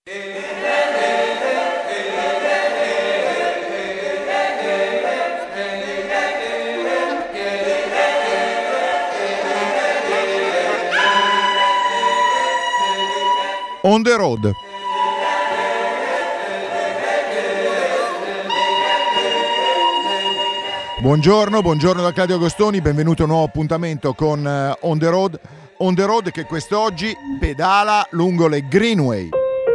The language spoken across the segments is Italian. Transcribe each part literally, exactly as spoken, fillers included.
On the Road. Buongiorno, buongiorno da Claudio Agostoni, benvenuto a un nuovo appuntamento con uh, On the Road. On the Road che quest'oggi pedala lungo le Greenway.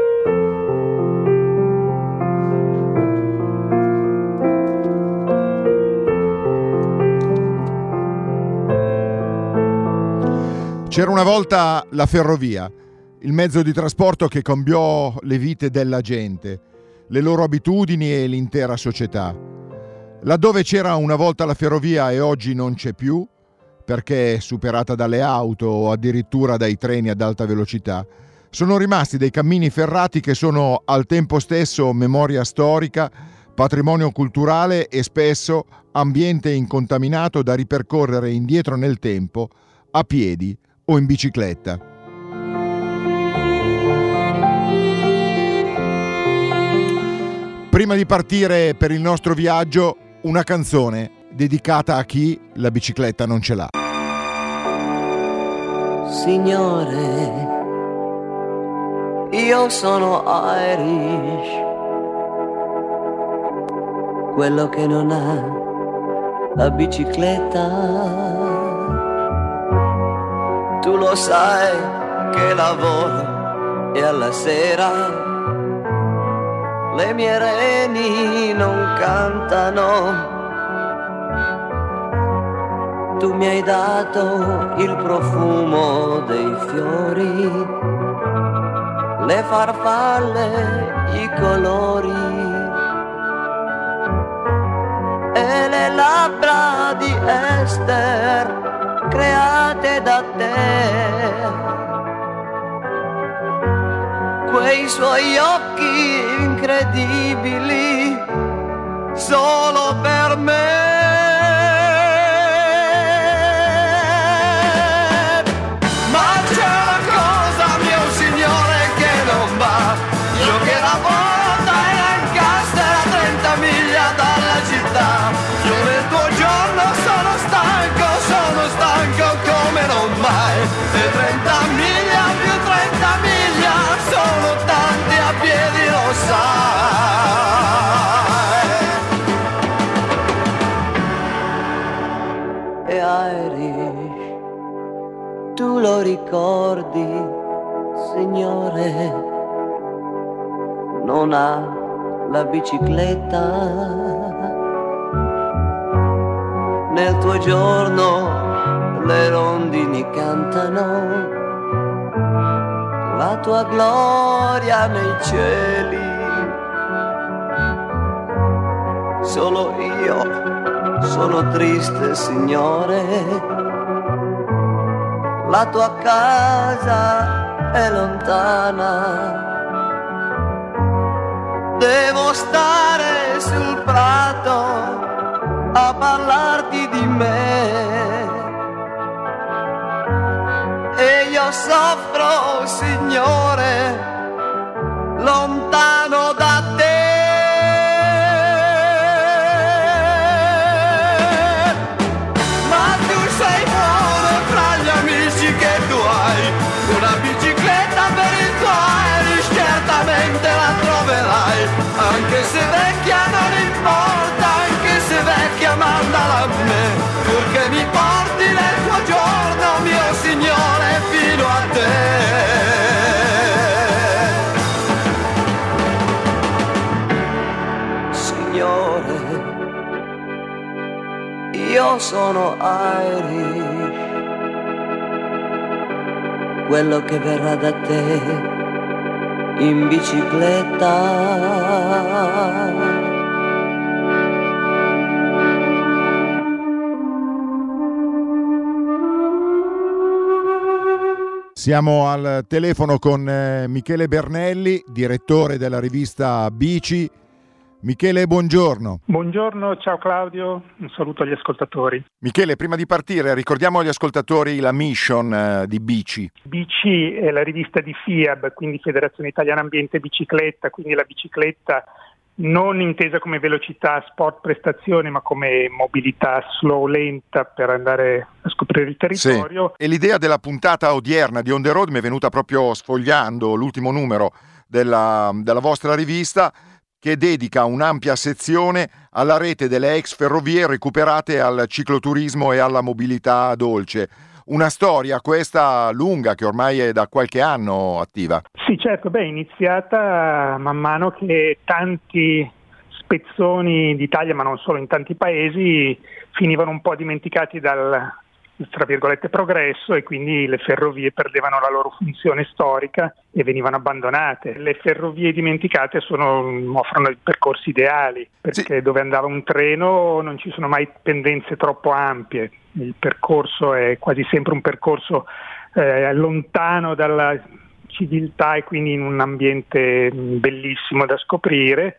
C'era una volta la ferrovia, il mezzo di trasporto che cambiò le vite della gente, le loro abitudini e l'intera società. Laddove c'era una volta la ferrovia e oggi non c'è più, perché è superata dalle auto o addirittura dai treni ad alta velocità, sono rimasti dei cammini ferrati che sono al tempo stesso memoria storica, patrimonio culturale e spesso ambiente incontaminato da ripercorrere indietro nel tempo, a piedi o in bicicletta. Prima di partire per il nostro viaggio, una canzone dedicata a chi la bicicletta non ce l'ha. Signore, io sono Irish, quello che non ha la bicicletta. Tu lo sai che lavoro e alla sera le mie reni non cantano. Tu mi hai dato il profumo dei fiori, le farfalle, i colori e le labbra di Esther create da te. Quei suoi occhi incredibili solo per me. Ma c'è una cosa, mio signore, che non va. Io che lavoro dai Lancaster a trenta miglia dalla città. Io nel tuo giorno sono stanco, sono stanco come non mai. E trenta miglia più trenta miglia sono tanti a piedi, lo sai. E Irish, tu lo ricordi, signore, non ha la bicicletta. Nel tuo giorno le rondini cantano la tua gloria nei cieli. Solo io sono triste, signore, la tua casa è lontana. Devo stare sul prato a parlarti di me. E io soffro, signore, lontano da te. Ma tu sei buono fra gli amici che tu hai. Una bicicletta per il tuo Irish certamente la troverai. Anche se vecchia non importa, anche se vecchia mandala a me. Purché mi porti nel tuo giorno, mio signore, fino a te. Signore, io sono Irish, quello che verrà da te in bicicletta. Siamo al telefono con eh, Michele Bernelli, direttore della rivista Bici. Michele, buongiorno. Buongiorno, ciao Claudio, un saluto agli ascoltatori. Michele, prima di partire ricordiamo agli ascoltatori la mission eh, di Bici. Bici è la rivista di FIAB, quindi Federazione Italiana Ambiente Bicicletta, quindi la bicicletta non intesa come velocità, sport, prestazione, ma come mobilità slow, lenta per andare a scoprire il territorio. Sì. E l'idea della puntata odierna di On The Road mi è venuta proprio sfogliando l'ultimo numero della, della vostra rivista, che dedica un'ampia sezione alla rete delle ex ferrovie recuperate al cicloturismo e alla mobilità dolce. Una storia questa lunga che ormai è da qualche anno attiva. Sì, certo, beh, è iniziata man mano che tanti spezzoni d'Italia, ma non solo, in tanti paesi, finivano un po' dimenticati dal, tra virgolette, progresso, e quindi le ferrovie perdevano la loro funzione storica e venivano abbandonate. Le ferrovie dimenticate sono, offrono i percorsi ideali, perché sì, dove andava un treno non ci sono mai pendenze troppo ampie, il percorso è quasi sempre un percorso eh, lontano dalla civiltà e quindi in un ambiente bellissimo da scoprire.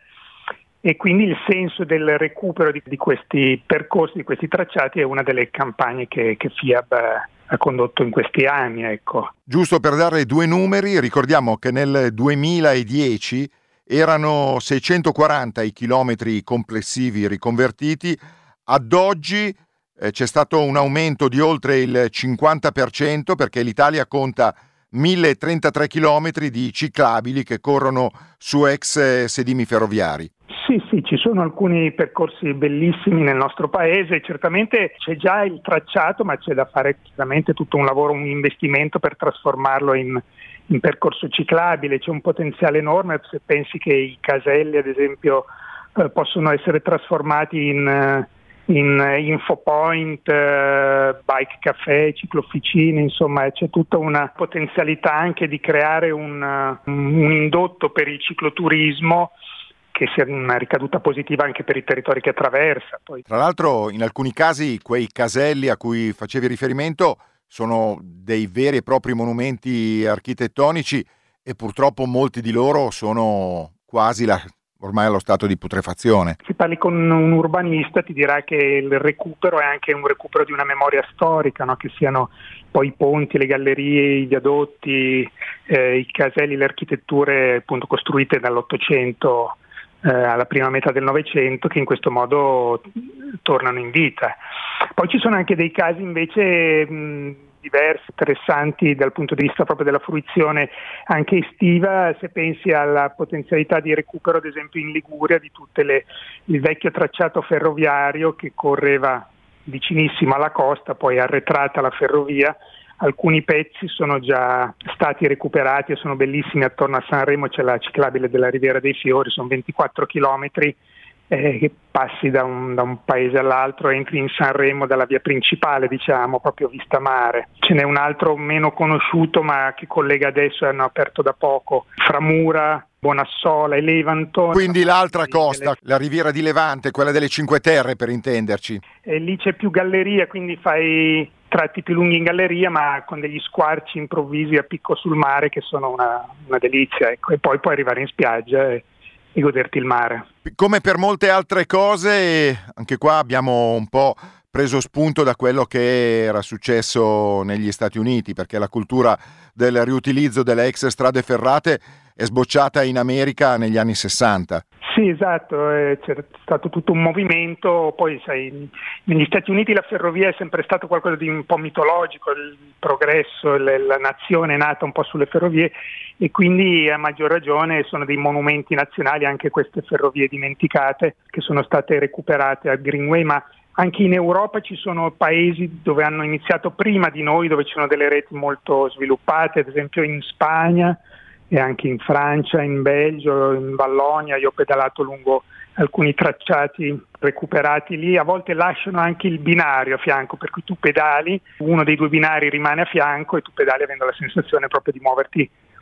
E quindi il senso del recupero di, di questi percorsi, di questi tracciati, è una delle campagne che, che FIAB ha condotto in questi anni. Ecco. Giusto per dare due numeri, ricordiamo che nel duemiladieci erano seicentoquaranta i chilometri complessivi riconvertiti, ad oggi eh, c'è stato un aumento di oltre il cinquanta per cento, perché l'Italia conta mille trentatré chilometri di ciclabili che corrono su ex sedimi ferroviari. Sì, sì, ci sono alcuni percorsi bellissimi nel nostro paese, certamente c'è già il tracciato, ma c'è da fare chiaramente tutto un lavoro, un investimento per trasformarlo in, in percorso ciclabile. C'è un potenziale enorme, se pensi che i caselli ad esempio eh, possono essere trasformati in, in infopoint, eh, bike caffè, ciclofficine, insomma c'è tutta una potenzialità anche di creare un, un indotto per il cicloturismo che sia una ricaduta positiva anche per i territori che attraversa. Poi. Tra l'altro in alcuni casi quei caselli a cui facevi riferimento sono dei veri e propri monumenti architettonici e purtroppo molti di loro sono quasi la, ormai allo stato di putrefazione. Se parli con un urbanista ti dirà che il recupero è anche un recupero di una memoria storica, no? Che siano poi i ponti, le gallerie, i viadotti, eh, i caselli, le architetture appunto costruite dall'Ottocento Eh, alla prima metà del Novecento, che in questo modo tornano in vita. Poi ci sono anche dei casi invece mh, diversi, interessanti dal punto di vista proprio della fruizione anche estiva, se pensi alla potenzialità di recupero ad esempio in Liguria di tutte le, il vecchio tracciato ferroviario che correva vicinissimo alla costa, poi arretrata la ferrovia. Alcuni pezzi sono già stati recuperati e sono bellissimi. Attorno a Sanremo c'è la ciclabile della Riviera dei Fiori, sono ventiquattro chilometri eh, che passi da un, da un paese all'altro, entri in Sanremo dalla via principale, diciamo, proprio vista mare. Ce n'è un altro meno conosciuto ma che collega adesso, hanno aperto da poco, fra Mura, Bonassola e Levanto. Quindi l'altra costa, delle... la Riviera di Levante, quella delle Cinque Terre per intenderci. E lì c'è più galleria, quindi fai tratti più lunghi in galleria ma con degli squarci improvvisi a picco sul mare che sono una, una delizia, ecco. E poi puoi arrivare in spiaggia e, e goderti il mare. Come per molte altre cose, anche qua abbiamo un po' preso spunto da quello che era successo negli Stati Uniti, perché la cultura del riutilizzo delle ex strade ferrate è sbocciata in America negli anni sessanta. Sì, esatto, eh, c'è stato tutto un movimento, poi sai, negli Stati Uniti la ferrovia è sempre stato qualcosa di un po' mitologico, il progresso, le, la nazione è nata un po' sulle ferrovie e quindi a maggior ragione sono dei monumenti nazionali anche queste ferrovie dimenticate che sono state recuperate al Greenway, ma anche in Europa ci sono paesi dove hanno iniziato prima di noi, dove ci sono delle reti molto sviluppate, ad esempio in Spagna e anche in Francia, in Belgio, in Vallonia. Io ho pedalato lungo alcuni tracciati recuperati lì, a volte lasciano anche il binario a fianco, per cui tu pedali, uno dei due binari rimane a fianco e tu pedali avendo la sensazione proprio di muoverti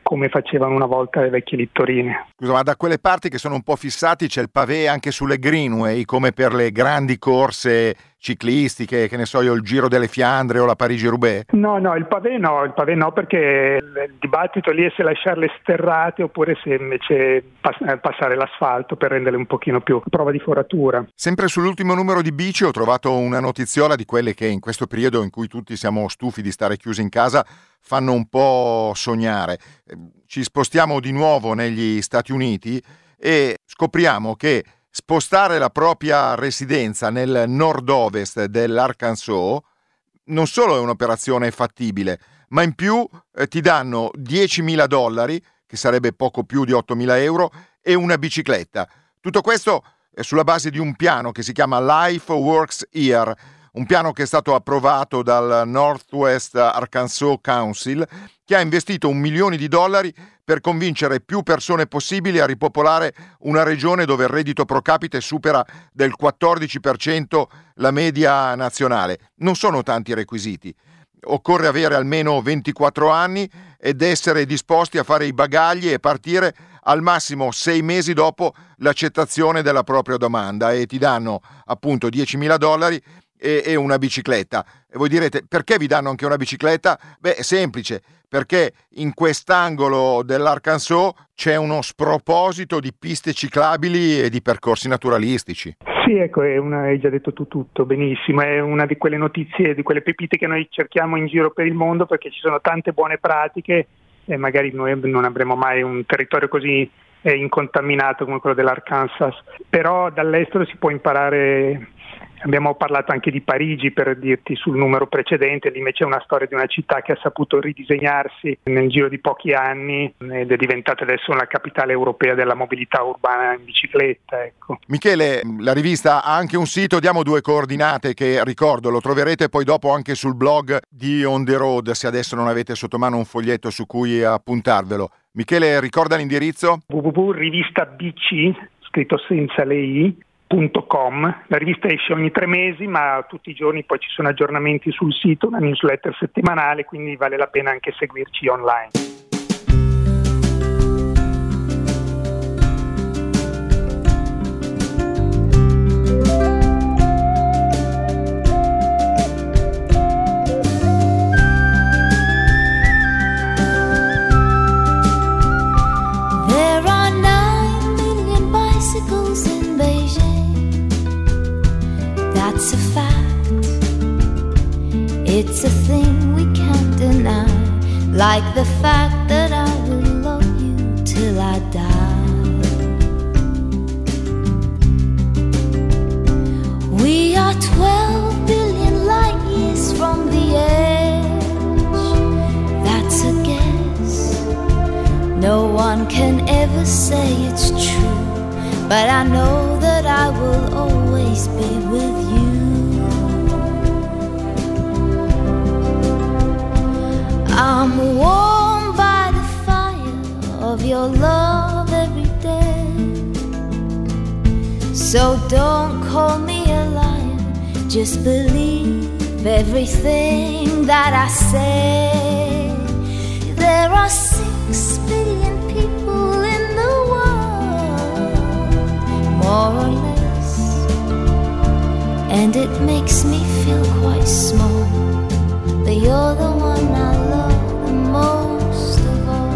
come facevano una volta le vecchie littorine. Scusa, ma da quelle parti che sono un po' fissati c'è il pavé anche sulle greenway, come per le grandi corse ciclistiche, che ne so io, il Giro delle Fiandre o la Parigi-Roubaix? No, no, il pavé no, il pavé no, perché il dibattito lì è se lasciarle sterrate oppure se invece pass- passare l'asfalto per renderle un pochino più a prova di foratura. Sempre sull'ultimo numero di Bici ho trovato una notiziola di quelle che in questo periodo in cui tutti siamo stufi di stare chiusi in casa fanno un po' sognare. Ci spostiamo di nuovo negli Stati Uniti e scopriamo che spostare la propria residenza nel nord-ovest dell'Arkansas non solo è un'operazione fattibile, ma in più eh, ti danno diecimila dollari, che sarebbe poco più di ottomila euro, e una bicicletta. Tutto questo è sulla base di un piano che si chiama Life Works Here, un piano che è stato approvato dal Northwest Arkansas Council, che ha investito un milione di dollari per convincere più persone possibili a ripopolare una regione dove il reddito pro capite supera del quattordici per cento la media nazionale. Non sono tanti requisiti. Occorre avere almeno ventiquattro anni ed essere disposti a fare i bagagli e partire al massimo sei mesi dopo l'accettazione della propria domanda, e ti danno appunto diecimila dollari e una bicicletta. E voi direte, perché vi danno anche una bicicletta? Beh, è semplice, perché in quest'angolo dell'Arkansas c'è uno sproposito di piste ciclabili e di percorsi naturalistici. Sì, ecco, è una, hai già detto tu tutto, benissimo, è una di quelle notizie, di quelle pepite che noi cerchiamo in giro per il mondo, perché ci sono tante buone pratiche e magari noi non avremo mai un territorio così eh, incontaminato come quello dell'Arkansas, però dall'estero si può imparare. Abbiamo parlato anche di Parigi, per dirti, sul numero precedente, lì invece è una storia di una città che ha saputo ridisegnarsi nel giro di pochi anni ed è diventata adesso una capitale europea della mobilità urbana in bicicletta. Ecco. Michele, la rivista ha anche un sito, diamo due coordinate che ricordo, lo troverete poi dopo anche sul blog di On The Road, se adesso non avete sotto mano un foglietto su cui appuntarvelo. Michele, ricorda l'indirizzo? w w w punto rivista b c, scritto senza le i, .com. La rivista esce ogni tre mesi, ma tutti i giorni poi ci sono aggiornamenti sul sito, una newsletter settimanale, quindi vale la pena anche seguirci online. That's a fact. It's a thing we can't deny, like the fact that I will love you till I die. We are twelve billion light years from the edge. That's a guess. No one can ever say it's true, but I know that I will always be with you. I'm warmed by the fire of your love every day. So don't call me a liar, just believe everything that I say. There are six billion people in the world, more or less, and it makes me feel quite small, but you're the one I love the most of all.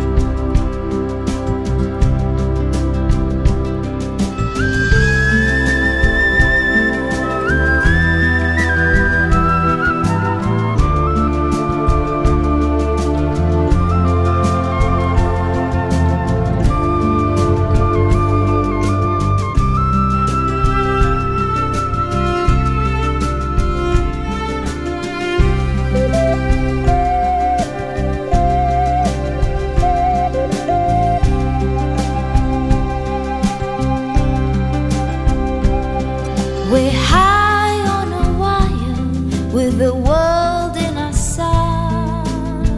We're high on a wire with the world in our sight,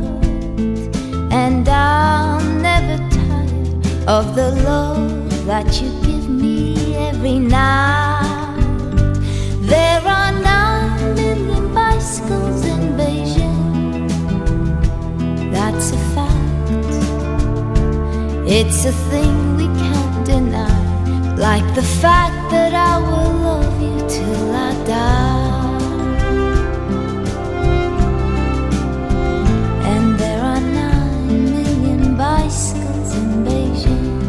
and I'm never tired of the love that you give me every night. There are nine million bicycles in Beijing. That's a fact. It's a thing we can't deny, like the fact that I will love you till I die. And there are nine million bicycles in Beijing,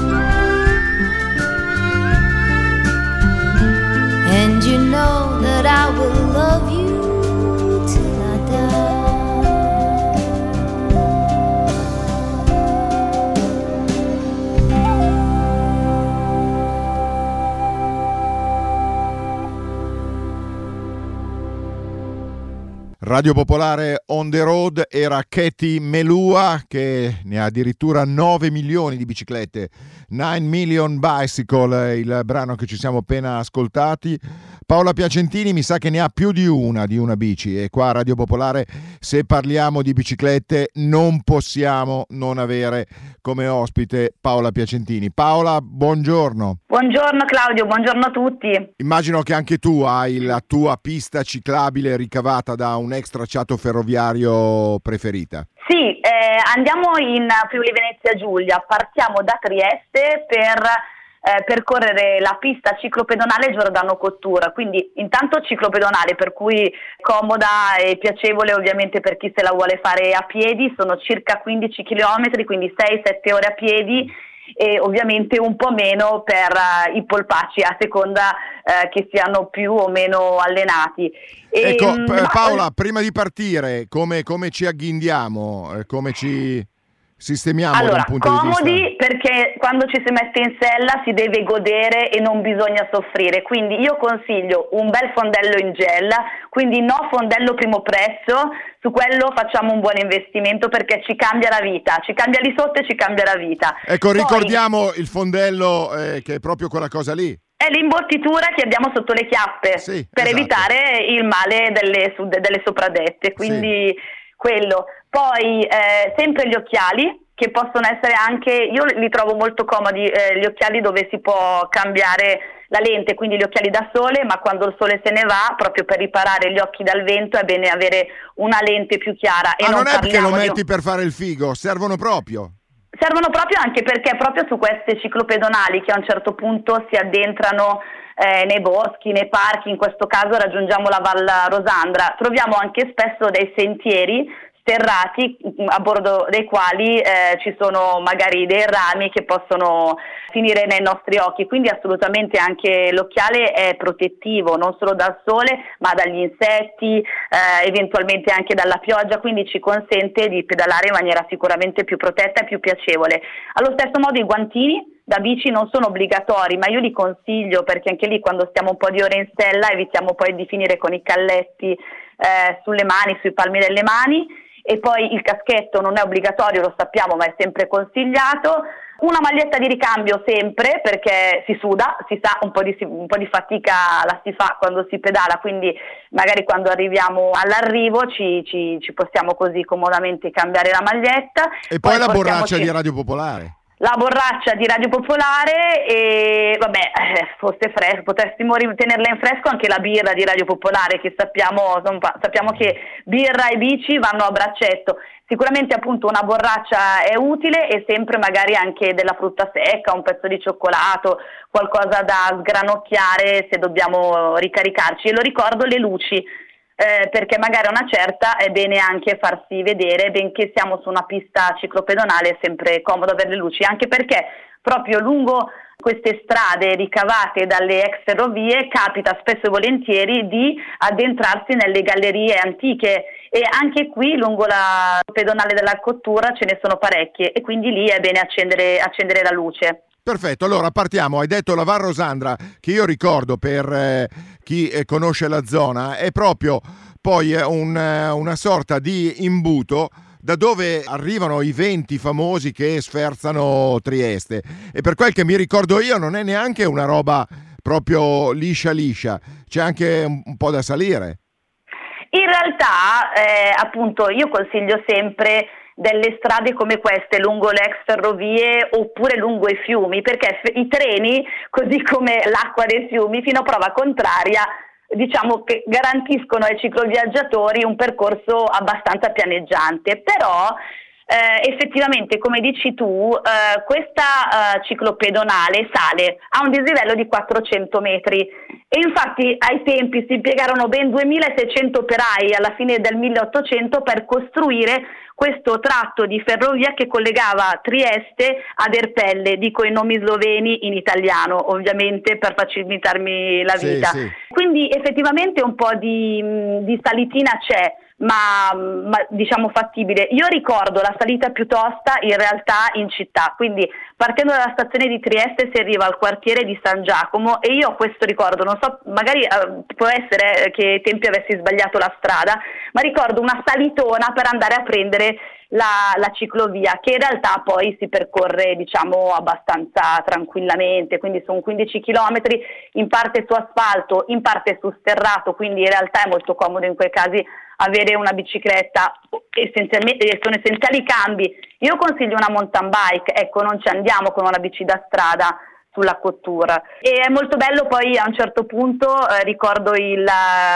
and you know that I will love you till I die. Radio Popolare on the road era Katy Melua, che ne ha addirittura nove milioni di biciclette. nine million bicycle, il brano che ci siamo appena ascoltati. Paola Piacentini mi sa che ne ha più di una, di una bici, e qua a Radio Popolare, se parliamo di biciclette, non possiamo non avere come ospite Paola Piacentini. Paola, buongiorno. Buongiorno Claudio, buongiorno a tutti. Immagino che anche tu hai la tua pista ciclabile ricavata da un ex tracciato ferroviario preferita. Sì, eh, andiamo in Friuli Venezia Giulia, partiamo da Trieste per eh, percorrere la pista ciclopedonale Giordano Cottura, quindi intanto ciclopedonale, per cui comoda e piacevole ovviamente per chi se la vuole fare a piedi, sono circa quindici chilometri, quindi sei sette ore a piedi, e ovviamente un po' meno per uh, i polpacci, a seconda uh, che siano più o meno allenati. E, ecco, mh, p- ma... Paola, prima di partire, come, come ci agghindiamo, eh, come ci sistemiamo allora, da un punto comodi, di vista? perché quando ci si mette in sella si deve godere e non bisogna soffrire, quindi io consiglio un bel fondello in gel, quindi no fondello primo prezzo, su quello facciamo un buon investimento perché ci cambia la vita, ci cambia lì sotto e ci cambia la vita. Ecco, Poi, ricordiamo il fondello, eh, che è proprio quella cosa lì. è l'imbottitura che abbiamo sotto le chiappe, sì, per esatto. evitare il male delle, delle sopradette, quindi sì. Quello. Poi eh, sempre gli occhiali, che possono essere anche, io li trovo molto comodi, eh, gli occhiali dove si può cambiare la lente, quindi gli occhiali da sole, ma quando il sole se ne va, proprio per riparare gli occhi dal vento, è bene avere una lente più chiara. E ah, non, non è perché lo metti di... per fare il figo, servono proprio. Servono proprio anche perché proprio su queste ciclopedonali che a un certo punto si addentrano eh, nei boschi, nei parchi, in questo caso raggiungiamo la Val Rosandra, troviamo anche spesso dei sentieri sterrati a bordo dei quali eh, ci sono magari dei rami che possono finire nei nostri occhi, quindi assolutamente anche l'occhiale è protettivo non solo dal sole ma dagli insetti, eh, eventualmente anche dalla pioggia, quindi ci consente di pedalare in maniera sicuramente più protetta e più piacevole. Allo stesso modo i guantini da bici non sono obbligatori, ma io li consiglio perché anche lì quando stiamo un po' di ore in sella evitiamo poi di finire con i calletti eh, sulle mani, sui palmi delle mani. E poi il caschetto non è obbligatorio, lo sappiamo, ma è sempre consigliato. Una maglietta di ricambio sempre, perché si suda, si sa, un po' di, un po' di fatica la si fa quando si pedala, quindi magari quando arriviamo all'arrivo ci, ci, ci possiamo così comodamente cambiare la maglietta. E poi, poi la borraccia ci... di Radio Popolare. La borraccia di Radio Popolare e vabbè, eh, fosse fresco, potessimo tenerla in fresco anche la birra di Radio Popolare, che sappiamo, sappiamo che birra e bici vanno a braccetto. Sicuramente appunto una borraccia è utile e sempre magari anche della frutta secca, un pezzo di cioccolato, qualcosa da sgranocchiare se dobbiamo ricaricarci. E lo ricordo, le luci. Eh, perché magari a una certa è bene anche farsi vedere, benché siamo su una pista ciclopedonale è sempre comodo avere le luci, anche perché proprio lungo queste strade ricavate dalle ex ferrovie capita spesso e volentieri di addentrarsi nelle gallerie antiche e anche qui lungo la pedonale della Cottura ce ne sono parecchie e quindi lì è bene accendere, accendere la luce. Perfetto, allora partiamo. Hai detto la Val Rosandra, che io ricordo per eh, chi eh, conosce la zona, è proprio poi eh, un, eh, una sorta di imbuto da dove arrivano i venti famosi che sferzano Trieste. E per quel che mi ricordo io non è neanche una roba proprio liscia liscia, c'è anche un, un po' da salire. In realtà, eh, appunto, io consiglio sempre delle strade come queste lungo le ex ferrovie oppure lungo i fiumi, perché i treni, così come l'acqua dei fiumi, fino a prova contraria, diciamo che garantiscono ai cicloviaggiatori un percorso abbastanza pianeggiante, però eh, effettivamente, come dici tu, eh, questa eh, ciclopedonale sale a un dislivello di quattrocento metri e infatti ai tempi si impiegarono ben duemilaseicento operai alla fine del milleottocento per costruire questo tratto di ferrovia che collegava Trieste ad Erpelle, dico i nomi sloveni in italiano ovviamente per facilitarmi la vita. Sì, sì. Quindi effettivamente un po' di, di salitina c'è, ma, ma diciamo fattibile. Io ricordo la salita più tosta in realtà in città, quindi partendo dalla stazione di Trieste si arriva al quartiere di San Giacomo e io ho questo ricordo, non so, magari eh, può essere che ai tempi avessi sbagliato la strada, ma ricordo una salitona per andare a prendere la, la ciclovia, che in realtà poi si percorre diciamo abbastanza tranquillamente, quindi sono quindici chilometri, in parte su asfalto, in parte su sterrato, quindi in realtà è molto comodo in quei casi avere una bicicletta, essenzialmente sono essenziali i cambi. Io consiglio una mountain bike, ecco, non ci andiamo con una bici da strada sulla Couture. E è molto bello poi a un certo punto eh, ricordo il,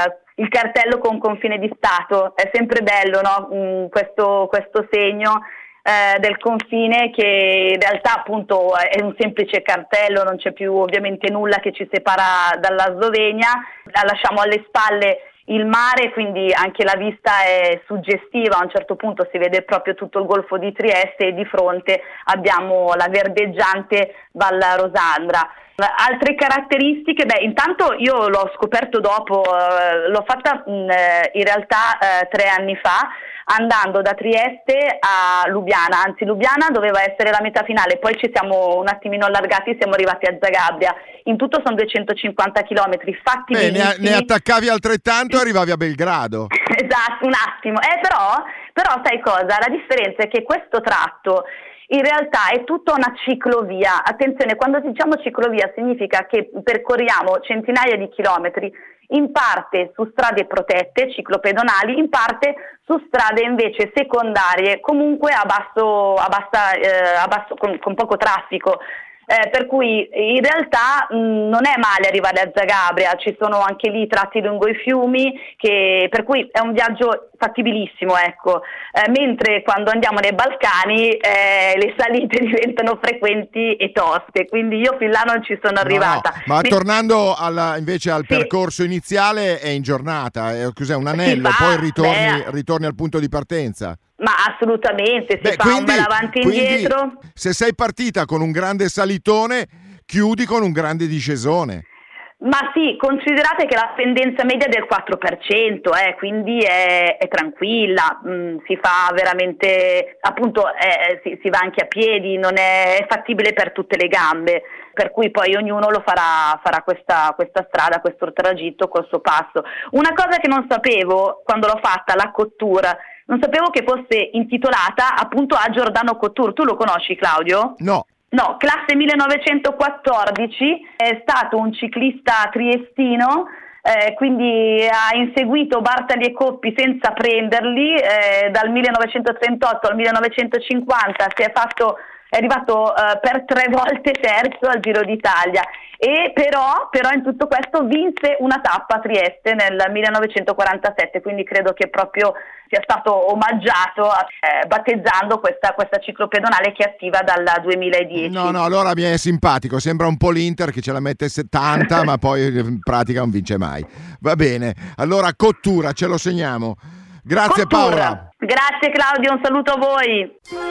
il cartello con confine di Stato, è sempre bello, no? Mm, questo, questo segno eh, del confine che in realtà appunto è un semplice cartello, non c'è più ovviamente nulla che ci separa dalla Slovenia, la lasciamo alle spalle il mare, quindi anche la vista è suggestiva, a un certo punto si vede proprio tutto il golfo di Trieste e di fronte abbiamo la verdeggiante Val Rosandra. Altre caratteristiche, beh intanto io l'ho scoperto dopo, eh, l'ho fatta mh, in realtà eh, tre anni fa, andando da Trieste a Lubiana, anzi Lubiana doveva essere la meta finale, poi ci siamo un attimino allargati, siamo arrivati a Zagabria, in tutto sono duecentocinquanta chilometri fatti Beh, benissimo. Ne, ne attaccavi altrettanto e arrivavi a Belgrado. Esatto, un attimo, eh, però, però sai cosa, la differenza è che questo tratto in realtà è tutta una ciclovia. Attenzione, quando diciamo ciclovia significa che percorriamo centinaia di chilometri, in parte su strade protette, ciclopedonali, in parte su strade invece secondarie, comunque a basso, a bassa, eh, a basso con, con poco traffico. Eh, per cui in realtà mh, non è male arrivare a Zagabria, ci sono anche lì tratti lungo i fiumi, che, per cui è un viaggio fattibilissimo, ecco. Eh, mentre quando andiamo nei Balcani eh, le salite diventano frequenti e toste, quindi io fin là non ci sono arrivata. No, no. Ma Mi... tornando alla, invece al sì. percorso iniziale, è in giornata, è, cos'è, un anello, fa, poi ritorni, beh, ritorni al punto di partenza. Ma assolutamente, si Beh, fa quindi, un bel avanti e indietro. Se sei partita con un grande salitone, chiudi con un grande discesone. Ma sì, considerate che la pendenza media è del quattro per cento, eh, quindi è, è tranquilla, mm, si fa veramente, appunto eh, si, si va anche a piedi, non è, è fattibile per tutte le gambe, per cui poi ognuno lo farà, farà questa, questa strada, questo tragitto col suo passo. Una cosa che non sapevo quando l'ho fatta, la Couture, non sapevo che fosse intitolata appunto a Giordano Couture. Tu lo conosci, Claudio? No. No, classe millenovecentoquattordici, è stato un ciclista triestino, eh, quindi ha inseguito Bartali e Coppi senza prenderli, eh, dal millenovecentotrentotto al millenovecentocinquanta si è fatto... è arrivato uh, per tre volte terzo al Giro d'Italia e però, però in tutto questo vinse una tappa a Trieste nel millenovecentoquarantasette, quindi credo che proprio sia stato omaggiato eh, battezzando questa, questa ciclopedonale che è attiva dal duemiladieci. No, no, allora mi è simpatico, sembra un po' l'Inter che ce la mette settanta ma poi in pratica non vince mai. Va bene, allora Couture, ce lo segniamo. Grazie Couture. Paola. Grazie Claudio, un saluto a voi.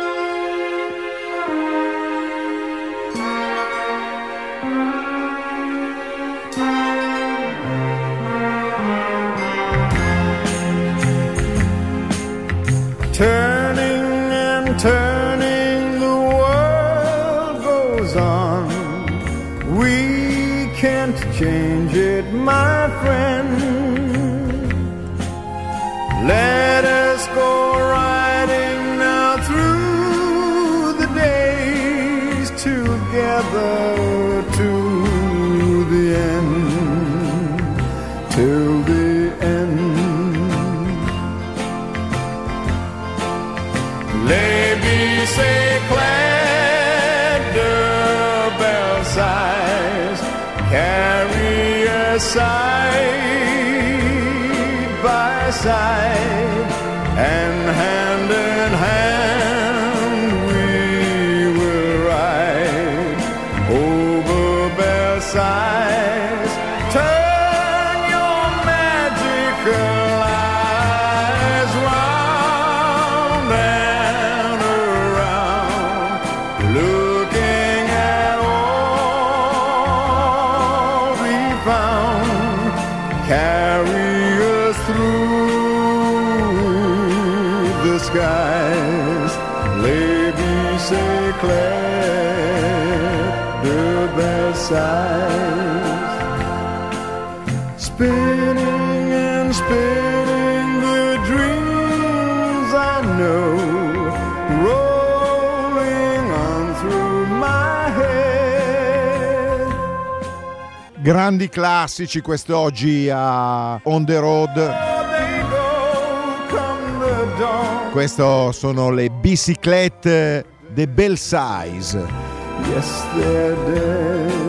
Turning and turning, the world goes on. We can't change it, my friend. Let us go riding now through the days together to the end, till the end. Say clad the bell sighs, carry us side by side, and hand in hand sighs. Turn your magical eyes round and around, looking at all we found. Carry us through the skies. Lady Saint Clair de Versailles. Spinning and spinning the dreams I know, rolling on through my head. Grandi classici quest'oggi a On the Road. They go, come the dawn. Questo sono le biciclette de Belsize. Yes, they're dead.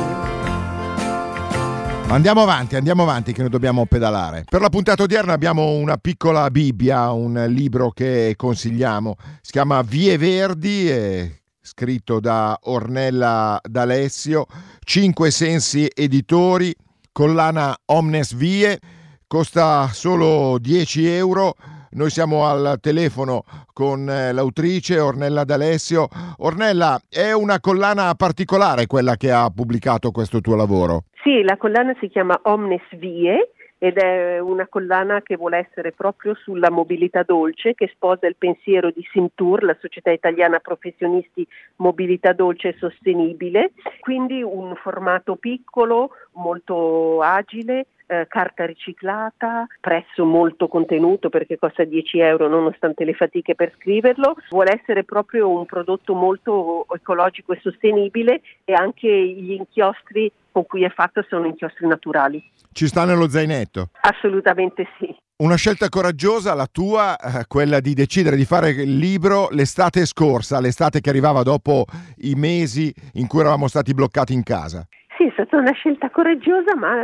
Andiamo avanti, andiamo avanti che noi dobbiamo pedalare. Per la puntata odierna abbiamo una piccola Bibbia, un libro che consigliamo. Si chiama Vie Verdi, è scritto da Ornella D'Alessio, Cinque Sensi Editori, collana Omnes Vie, costa solo dieci euro. Noi siamo al telefono con l'autrice Ornella D'Alessio. Ornella, è una collana particolare quella che ha pubblicato questo tuo lavoro? Sì, la collana si chiama Omnes Vie ed è una collana che vuole essere proprio sulla mobilità dolce, che sposa il pensiero di Simtour, la società italiana professionisti mobilità dolce e sostenibile, quindi un formato piccolo, molto agile, eh, carta riciclata, prezzo molto contenuto perché costa dieci euro nonostante le fatiche per scriverlo, vuole essere proprio un prodotto molto ecologico e sostenibile, e anche gli inchiostri con cui è fatto sono inchiostri naturali. Ci sta nello zainetto? Assolutamente sì. Una scelta coraggiosa la tua, eh, quella di decidere di fare il libro l'estate scorsa, l'estate che arrivava dopo i mesi in cui eravamo stati bloccati in casa. Sì, è stata una scelta coraggiosa, ma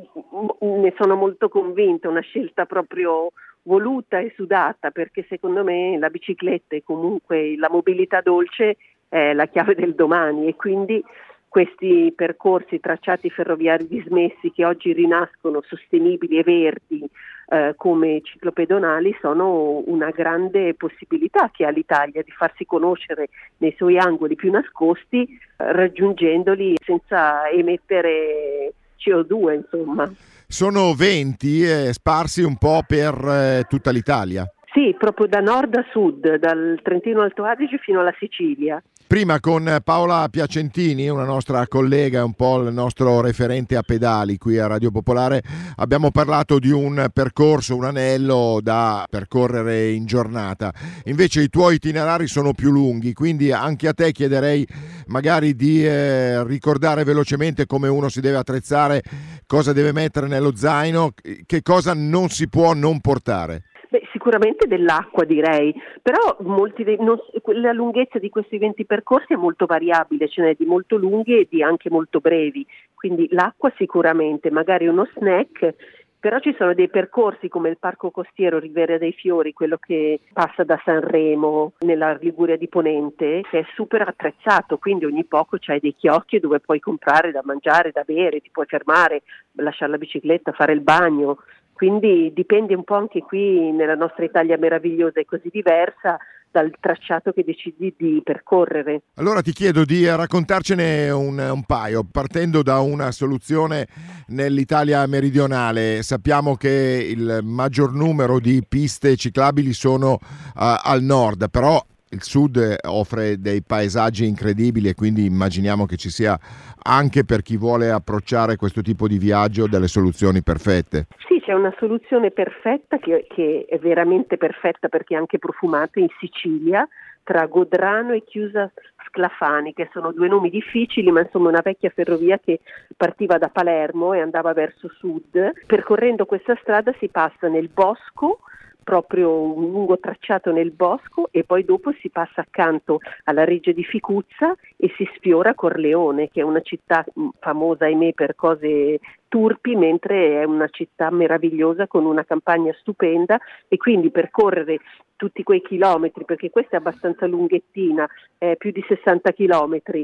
ne sono molto convinta, una scelta proprio voluta e sudata, perché secondo me la bicicletta e comunque la mobilità dolce è la chiave del domani, e quindi questi percorsi tracciati ferroviari dismessi che oggi rinascono sostenibili e verdi eh, come ciclopedonali sono una grande possibilità che ha l'Italia di farsi conoscere nei suoi angoli più nascosti, eh, raggiungendoli senza emettere C O due, insomma. Sono venti eh, sparsi un po' per eh, tutta l'Italia. Sì, proprio da nord a sud, dal Trentino Alto Adige fino alla Sicilia. Prima con Paola Piacentini, una nostra collega, un po' il nostro referente a pedali qui a Radio Popolare, abbiamo parlato di un percorso, un anello da percorrere in giornata. Invece i tuoi itinerari sono più lunghi, quindi anche a te chiederei magari di eh, ricordare velocemente come uno si deve attrezzare, cosa deve mettere nello zaino, che cosa non si può non portare. Beh, sicuramente dell'acqua, direi, però molti dei, non, la lunghezza di questi venti percorsi è molto variabile, ce n'è di molto lunghi e di anche molto brevi, quindi l'acqua sicuramente, magari uno snack, però ci sono dei percorsi come il Parco Costiero Riviera dei Fiori, quello che passa da Sanremo nella Liguria di Ponente, che è super attrezzato, quindi ogni poco c'hai dei chioschi dove puoi comprare da mangiare, da bere, ti puoi fermare, lasciare la bicicletta, fare il bagno. Quindi dipende un po' anche qui nella nostra Italia meravigliosa e così diversa dal tracciato che decidi di percorrere. Allora ti chiedo di raccontarcene un, un paio, partendo da una soluzione nell'Italia meridionale. Sappiamo che il maggior numero di piste ciclabili sono uh, al nord, però il sud offre dei paesaggi incredibili e quindi immaginiamo che ci sia anche per chi vuole approcciare questo tipo di viaggio delle soluzioni perfette. Sì, c'è una soluzione perfetta che, che è veramente perfetta perché è anche profumata in Sicilia, tra Godrano e Chiusa Sclafani, che sono due nomi difficili, ma insomma una vecchia ferrovia che partiva da Palermo e andava verso sud. Percorrendo questa strada si passa nel bosco, proprio un lungo tracciato nel bosco, e poi dopo si passa accanto alla reggia di Ficuzza e si sfiora Corleone, che è una città famosa ahimè per cose turpi, mentre è una città meravigliosa con una campagna stupenda, e quindi percorrere tutti quei chilometri, perché questa è abbastanza lunghettina, è più di sessanta chilometri,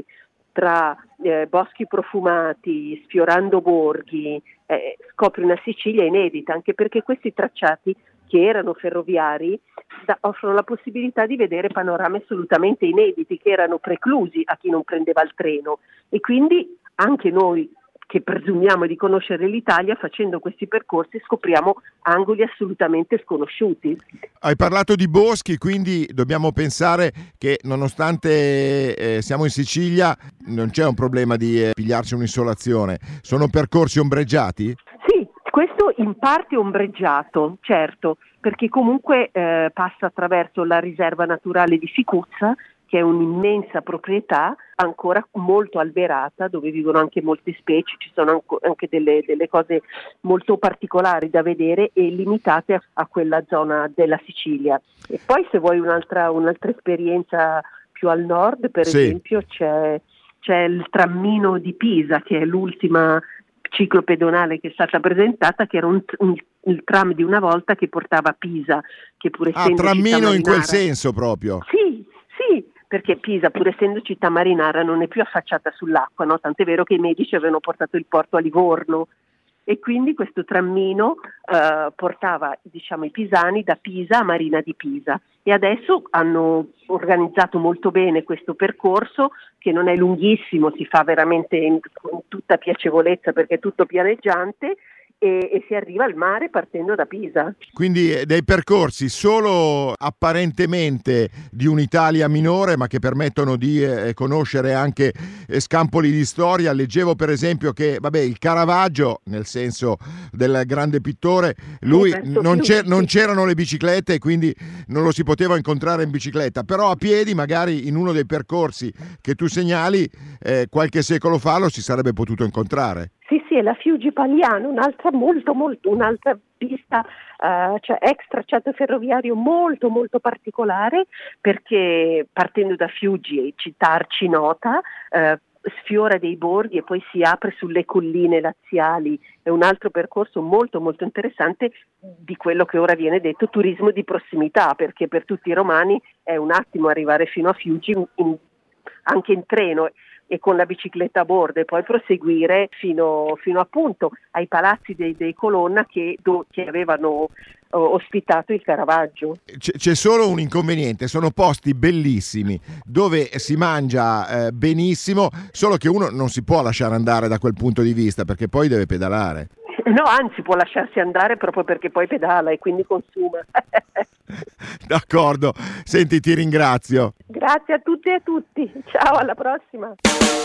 tra eh, boschi profumati, sfiorando borghi, eh, scopri una Sicilia inedita, anche perché questi tracciati che erano ferroviari da, offrono la possibilità di vedere panorami assolutamente inediti che erano preclusi a chi non prendeva il treno, e quindi anche noi che presumiamo di conoscere l'Italia, facendo questi percorsi scopriamo angoli assolutamente sconosciuti. Hai parlato di boschi, quindi dobbiamo pensare che nonostante eh, siamo in Sicilia non c'è un problema di eh, pigliarsi un'isolazione. Sono percorsi ombreggiati? Sì, questo in parte ombreggiato, certo, perché comunque eh, passa attraverso la riserva naturale di Ficuzza, che è un'immensa proprietà ancora molto alberata, dove vivono anche molte specie, ci sono anche delle, delle cose molto particolari da vedere e limitate a, a quella zona della Sicilia. E poi se vuoi un'altra, un'altra esperienza più al nord, per sì. esempio, c'è, c'è il trammino di Pisa, che è l'ultima ciclo pedonale che è stata presentata, che era un, un, il tram di una volta che portava a Pisa, che pur essendo ah, trammino in quel marinara, senso proprio. Sì, sì, perché Pisa, pur essendo città marinara, non è più affacciata sull'acqua, no? Tant'è vero che i medici avevano portato il porto a Livorno, e quindi questo trammino eh, portava, diciamo, i pisani da Pisa a Marina di Pisa, e adesso hanno organizzato molto bene questo percorso, che non è lunghissimo, si fa veramente in, in tutta piacevolezza perché è tutto pianeggiante, e, e si arriva al mare partendo da Pisa. Quindi dei percorsi solo apparentemente di un'Italia minore, ma che permettono di eh, conoscere anche eh, scampoli di storia. Leggevo per esempio che vabbè, il Caravaggio, nel senso del grande pittore, lui sì, non, più, c'er- sì. non c'erano le biciclette e quindi non lo si poteva incontrare in bicicletta, però a piedi magari in uno dei percorsi che tu segnali eh, qualche secolo fa lo si sarebbe potuto incontrare. Sì, sì, è la Fiuggi Pagliano, un'altra molto, molto, un'altra pista, uh, cioè ex tracciato ferroviario molto, molto particolare, perché partendo da Fiuggi, città arcinota, uh, sfiora dei borghi e poi si apre sulle colline laziali. È un altro percorso molto, molto interessante di quello che ora viene detto turismo di prossimità, perché per tutti i romani è un attimo arrivare fino a Fiuggi in, in, anche in treno e con la bicicletta a bordo, e poi proseguire fino, fino appunto ai palazzi dei, dei Colonna che, do, che avevano uh, ospitato il Caravaggio. C- c'è solo un inconveniente, sono posti bellissimi dove si mangia eh, benissimo, solo che uno non si può lasciare andare da quel punto di vista perché poi deve pedalare. No, anzi può lasciarsi andare proprio perché poi pedala e quindi consuma. D'accordo, senti, ti ringrazio. Grazie a tutti e a tutti, ciao, alla prossima.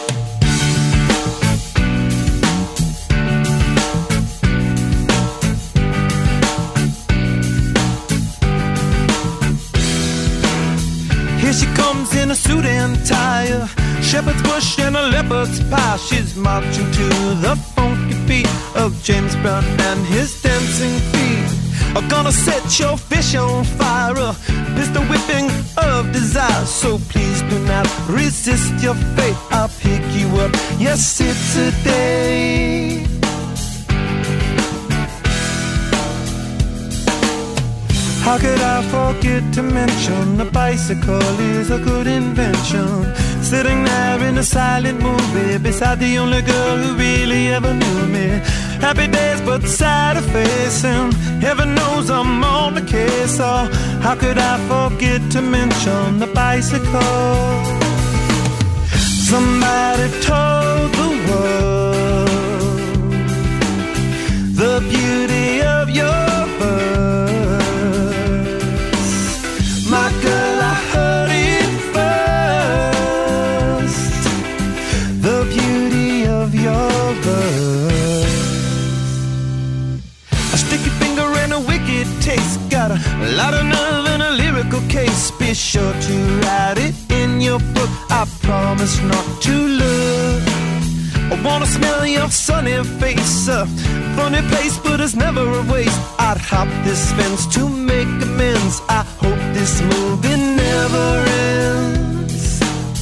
Here she comes in a suit and tie, shepherd's bush and a leopard's pie. She's marching to the funky beat of James Brown and his dancing feet. I'm gonna set your fish on fire, a pistol whipping of desire. So please do not resist your fate, I'll pick you up, yes it's a day. How could I forget to mention the bicycle is a good invention? Sitting there in a silent movie beside the only girl who really ever knew me. Happy days but sad face, and heaven knows I'm on the case. Oh, how could I forget to mention the bicycle? Somebody told the world the beauty of your birth. My girl, I heard it first, the beauty of your birth. A sticky finger and a wicked taste, got a lot of nerve and a lyrical case. Be sure to write it in your book, I promise not to look. I wanna smell your sunny face, a funny place but it's never a waste. I'd hop this fence to make amends, I hope this movie never ends.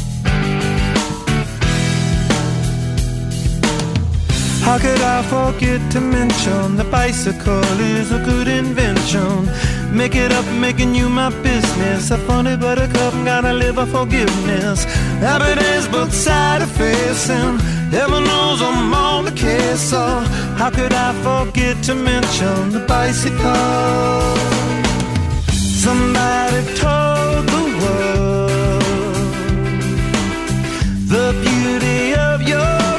How could I forget to mention the bicycle is a good invention? make it up, making you my business. A funny buttercup, gotta live a forgiveness. Happy days, both side of facing. Heaven knows I'm on the case, so how could I forget to mention the bicycle? Somebody told the world the beauty of your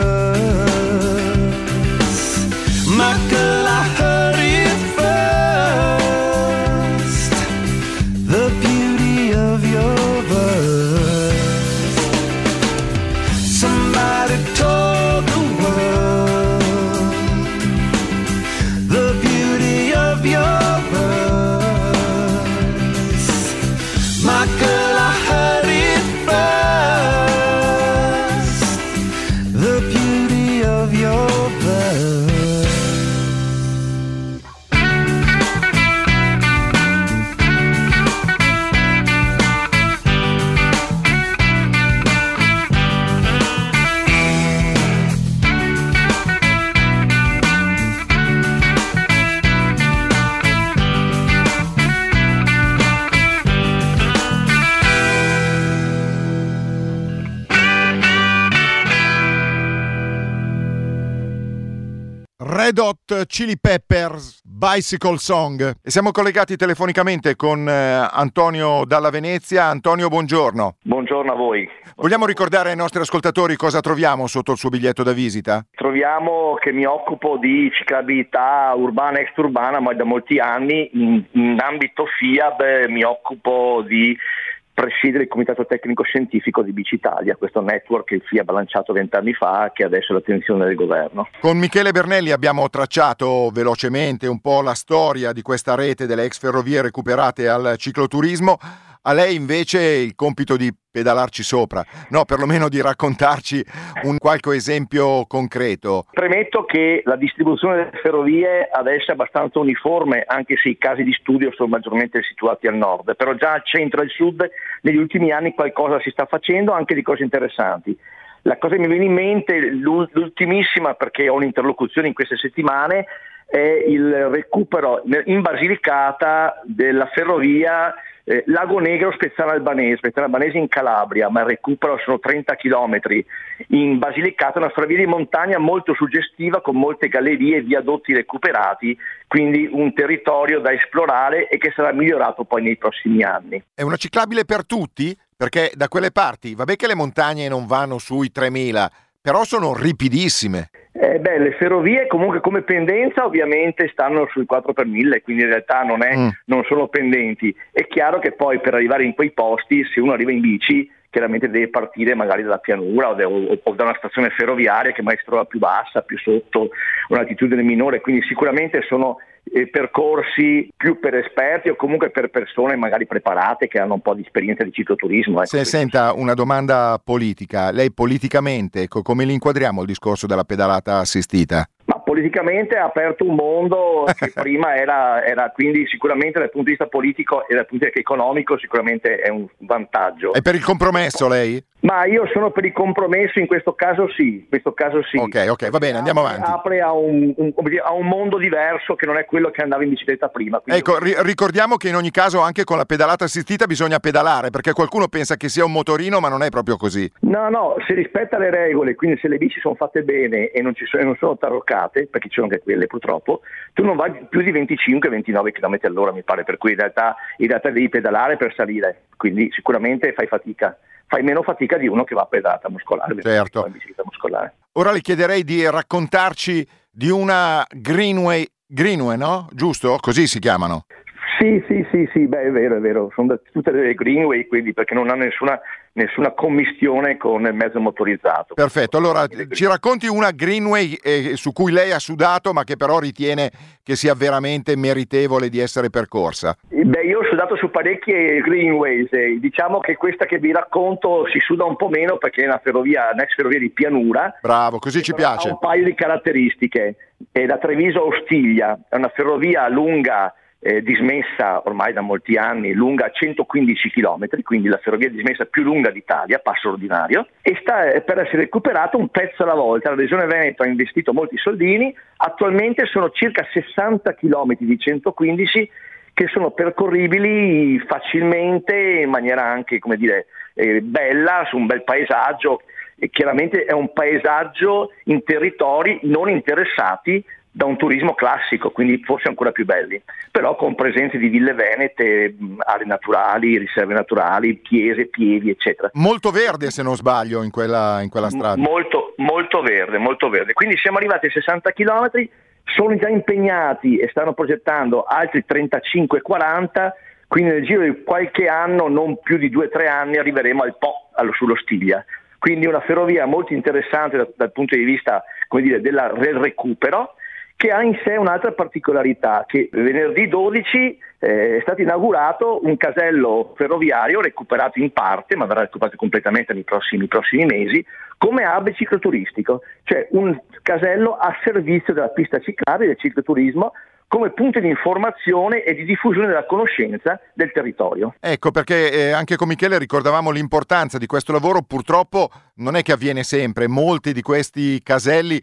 verse. My girl, I heard it first. The beauty of your verse. Somebody told the world the beauty of your verse. My girl, I heard it first. The beauty of your verse. Red Hot Chili Peppers, Bicycle Song. E siamo collegati telefonicamente con eh, Antonio dalla Venezia. Antonio, buongiorno. Buongiorno a voi. Vogliamo ricordare ai nostri ascoltatori cosa troviamo sotto il suo biglietto da visita? Troviamo che mi occupo di ciclabilità urbana e extraurbana, ma da molti anni in, in ambito F I A B mi occupo di presiedere il Comitato Tecnico Scientifico di Bicitalia, questo network che il F I A B ha lanciato vent'anni fa, che adesso è all'attenzione del governo. Con Michele Bernelli abbiamo tracciato velocemente un po' la storia di questa rete delle ex ferrovie recuperate al cicloturismo. A lei invece il compito di pedalarci sopra, no, perlomeno di raccontarci un qualche esempio concreto. Premetto che la distribuzione delle ferrovie adesso è abbastanza uniforme, anche se i casi di studio sono maggiormente situati al nord, però già al centro e al sud negli ultimi anni qualcosa si sta facendo, anche di cose interessanti. La cosa che mi viene in mente, l'ultimissima, perché ho un'interlocuzione in queste settimane, è il recupero in Basilicata della ferrovia Eh, Lago Negro Spezzana Albanese, Spezzana Albanese in Calabria, ma il recupero sono trenta chilometri. In Basilicata una ferrovia di montagna molto suggestiva, con molte gallerie e viadotti recuperati, quindi un territorio da esplorare e che sarà migliorato poi nei prossimi anni. È una ciclabile per tutti? Perché da quelle parti, vabbè che le montagne non vanno sui tremila, però sono ripidissime. Eh beh, le ferrovie comunque come pendenza ovviamente stanno sui quattro per mille, quindi in realtà non, è, mm. non sono pendenti. È chiaro che poi per arrivare in quei posti, se uno arriva in bici, chiaramente deve partire magari dalla pianura o, de- o da una stazione ferroviaria che magari si trova più bassa, più sotto, un'altitudine minore, quindi sicuramente sono eh, percorsi più per esperti o comunque per persone magari preparate che hanno un po' di esperienza di cicloturismo. Ecco. Se senta una domanda politica, lei politicamente ecco, come li inquadriamo il discorso della pedalata assistita? Ma politicamente ha aperto un mondo che prima era, era quindi sicuramente dal punto di vista politico e dal punto di vista economico sicuramente è un vantaggio. È per il compromesso lei? Ma io sono per il compromesso, in questo caso sì, in questo caso sì. Ok, ok, va bene, andiamo apre, avanti. Apre a un, un, a un mondo diverso che non è quello che andava in bicicletta prima. Ecco, ri- ricordiamo che in ogni caso anche con la pedalata assistita bisogna pedalare, perché qualcuno pensa che sia un motorino, ma non è proprio così. No, no, si rispetta le regole, quindi se le bici sono fatte bene e non, ci sono, non sono taroccate, perché ci sono anche quelle purtroppo, tu non vai più di venticinque ventinove chilometri all'ora mi pare, per cui in realtà, in realtà devi pedalare per salire, quindi sicuramente fai fatica. Fai meno fatica di uno che va a pedalata muscolare. Certo. In bicicletta muscolare. Ora le chiederei di raccontarci di una Greenway, Greenway, no? Giusto? Così si chiamano. Sì, sì, sì, sì, beh è vero, è vero, sono tutte delle Greenway, quindi perché non hanno nessuna, nessuna commistione con il mezzo motorizzato. Perfetto, allora ci racconti una Greenway eh, su cui lei ha sudato ma che però ritiene che sia veramente meritevole di essere percorsa. Beh, io ho sudato su parecchie Greenways, eh, diciamo che questa che vi racconto si suda un po' meno perché è una ferrovia, un'ex ferrovia di pianura. Bravo, così ci piace. Ha un paio di caratteristiche, è da Treviso a Ostiglia, è una ferrovia lunga, Eh, dismessa ormai da molti anni, lunga centoquindici chilometri, quindi la ferrovia dismessa più lunga d'Italia, passo ordinario, e sta eh, per essere recuperato un pezzo alla volta. La Regione Veneto ha investito molti soldini, attualmente sono circa sessanta chilometri di centoquindici che sono percorribili facilmente in maniera anche, come dire, eh, bella, su un bel paesaggio. E chiaramente è un paesaggio in territori non interessati da un turismo classico, quindi forse ancora più belli, però con presenze di ville venete, aree naturali, riserve naturali, chiese, piedi, eccetera. Molto verde, se non sbaglio, in quella, in quella strada. Molto, molto verde, molto verde. Quindi siamo arrivati ai sessanta chilometri, sono già impegnati e stanno progettando altri trentacinque quaranta, quindi nel giro di qualche anno, non più di due o tre anni, arriveremo al Po, allo, sullo Stiglia. Quindi una ferrovia molto interessante dal, dal punto di vista, come dire, della, del recupero, che ha in sé un'altra particolarità, che venerdì dodici eh, è stato inaugurato un casello ferroviario recuperato in parte, ma verrà recuperato completamente nei prossimi, prossimi mesi, come hub cicloturistico, cioè un casello a servizio della pista ciclabile, del cicloturismo, come punto di informazione e di diffusione della conoscenza del territorio. Ecco, perché eh, anche con Michele ricordavamo l'importanza di questo lavoro. Purtroppo non è che avviene sempre, molti di questi caselli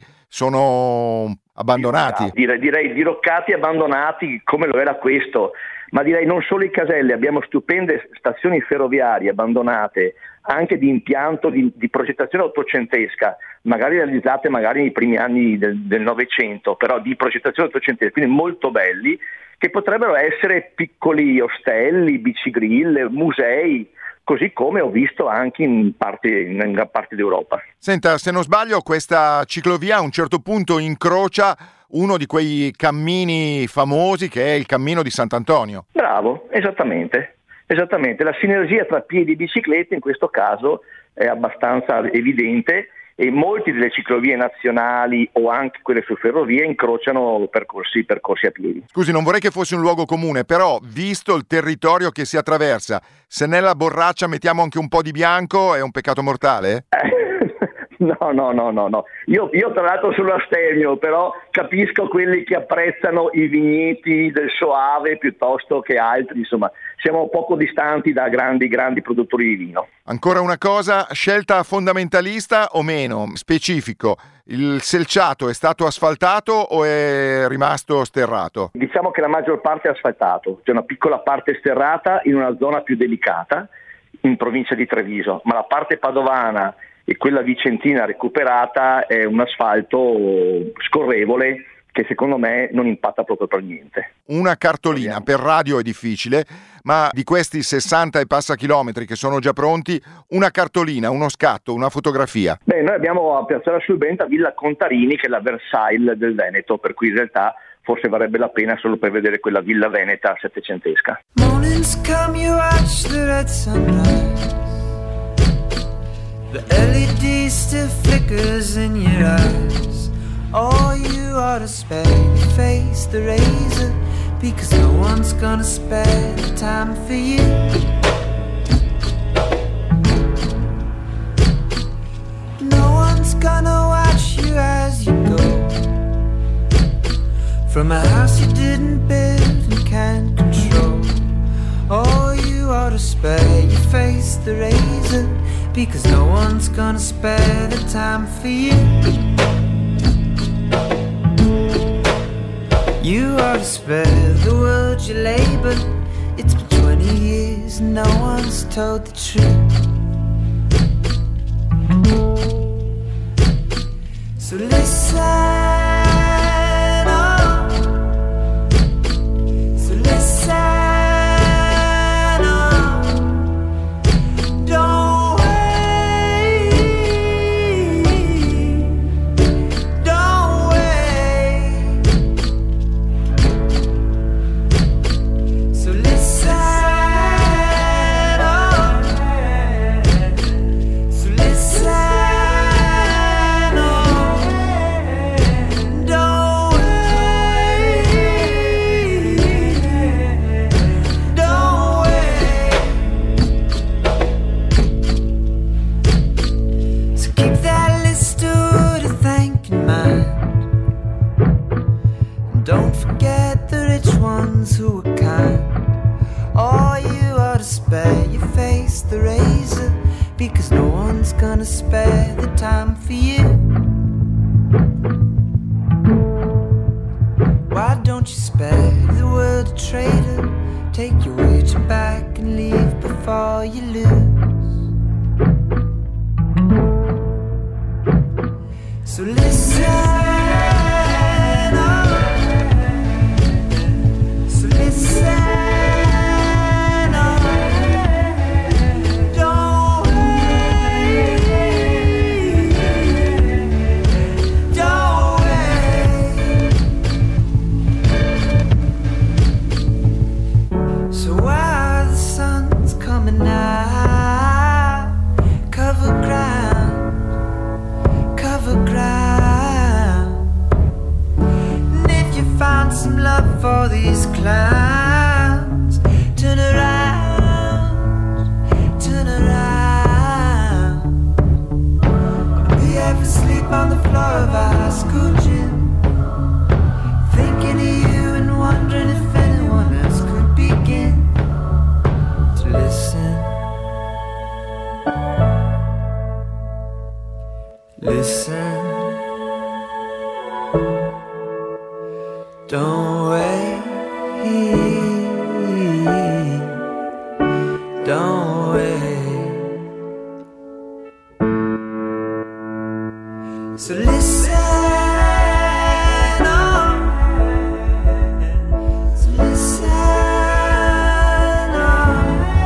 sono abbandonati. Direi, direi diroccati e abbandonati, come lo era questo, ma direi non solo i caselli, abbiamo stupende stazioni ferroviarie abbandonate, anche di impianto di, di progettazione ottocentesca, magari realizzate magari nei primi anni del Novecento, però di progettazione ottocentesca, quindi molto belli, che potrebbero essere piccoli ostelli, bicigrill, musei, così come ho visto anche in parte, in gran parte d'Europa. Senta, se non sbaglio, questa ciclovia a un certo punto incrocia uno di quei cammini famosi che è il cammino di Sant'Antonio. Bravo, esattamente. Esattamente, la sinergia tra piedi e biciclette in questo caso è abbastanza evidente e molte delle ciclovie nazionali o anche quelle su ferrovie incrociano percorsi, percorsi a piedi. Scusi, non vorrei che fosse un luogo comune, però visto il territorio che si attraversa, se nella borraccia mettiamo anche un po' di bianco è un peccato mortale? No, no, no, no, no. Io, io tra l'altro sono astemio, però capisco quelli che apprezzano i vigneti del Soave piuttosto che altri, insomma, siamo poco distanti da grandi, grandi produttori di vino. Ancora una cosa, scelta fondamentalista o meno? Specifico, il selciato è stato asfaltato o è rimasto sterrato? Diciamo che la maggior parte è asfaltato, c'è una piccola parte sterrata in una zona più delicata, in provincia di Treviso, ma la parte padovana e quella vicentina recuperata è un asfalto scorrevole che secondo me non impatta proprio per niente. Una cartolina per radio è difficile, ma di questi sessanta e passa chilometri che sono già pronti, una cartolina, uno scatto, una fotografia. Beh, noi abbiamo a Piazzola sul Brenta Villa Contarini, che è la Versailles del Veneto, per cui in realtà forse varrebbe la pena solo per vedere quella villa veneta settecentesca. Mornings come, you watch the red sunrise. The L E D still flickers in your eyes. Oh, you ought to spare your face the razor, because no one's gonna spare the time for you. No one's gonna watch you as you go from a house you didn't build and can't control. Oh, you ought to spare your face the razor, because no one's gonna spare the time for you. You ought to spare the world your labor. It's been twenty years and no one's told the truth. So listen. So listen up. So listen up. Don't wait. Don't wait. So while the sun's coming out, cover ground, cover ground. And if you find some love for these clowns, turn around, turn around. We ever sleep on the floor of our high school gym, thinking of you and wondering if anyone else could begin to listen. Listen, don't wait, don't wait. So listen up, so listen up,